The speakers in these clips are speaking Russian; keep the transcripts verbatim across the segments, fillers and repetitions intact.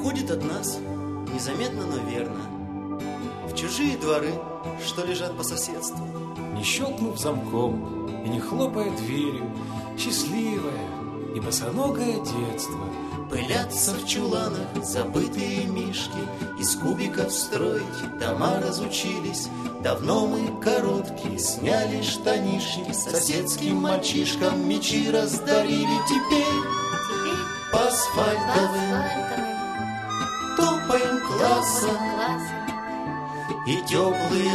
Уходит от нас, незаметно, но верно, в чужие дворы, что лежат по соседству. Не щелкнув замком и не хлопая дверью, счастливое и босоногое детство. Пылятся в чуланах забытые мишки, из кубиков строить дома разучились. Давно мы короткие сняли штанишки, соседским мальчишкам мечи раздарили. Теперь по асфальтовым топаем классом, и теплые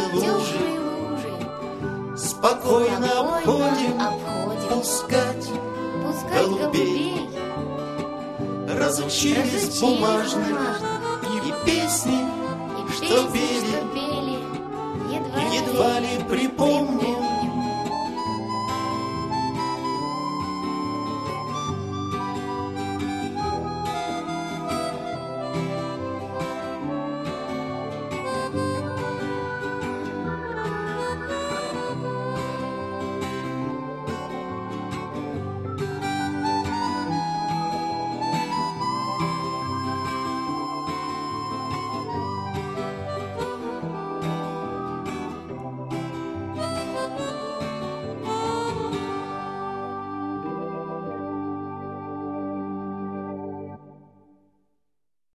лужи спокойно обходим, пускать голубей. Разучились бумажных и песни, что пели, едва ли припомню